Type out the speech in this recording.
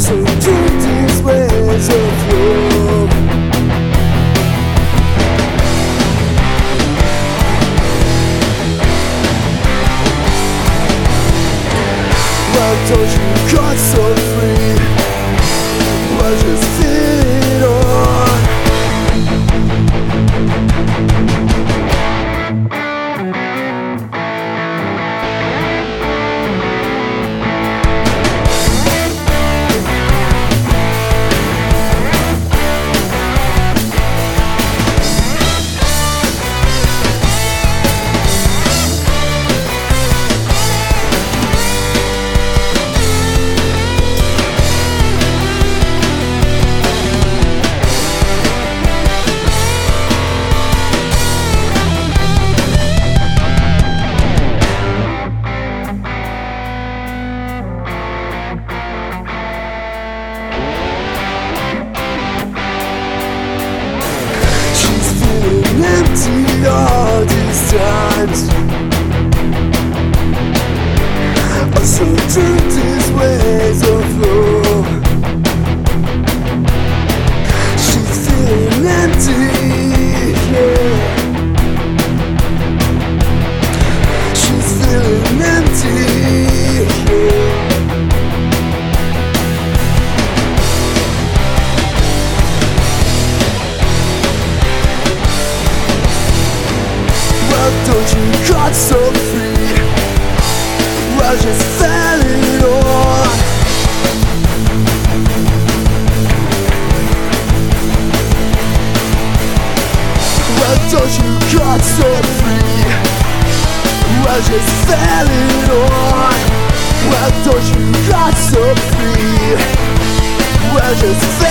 So drink these ways of love. Why don't you cut so free? Why just feel it on? Empty all these times. I so drink these ways of love. She's feeling empty, yeah. She's feeling empty, yeah. Don't you got so free? Well, just fell it on. Well, don't you got so free? Well, just fell it on. Well, don't you got so free? Well, just